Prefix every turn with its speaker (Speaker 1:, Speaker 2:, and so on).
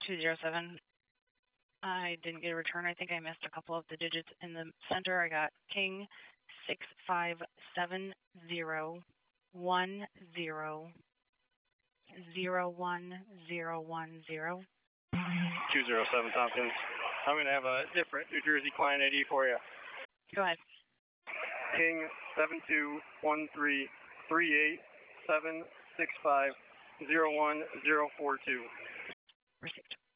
Speaker 1: 207. I didn't get a return. I think I missed a couple of the digits in the center. I got King 657010 01010.
Speaker 2: 207 Tompkins. I'm going to have a different New Jersey client ID for you.
Speaker 1: Go ahead.
Speaker 2: King 721338765011042.
Speaker 1: Received.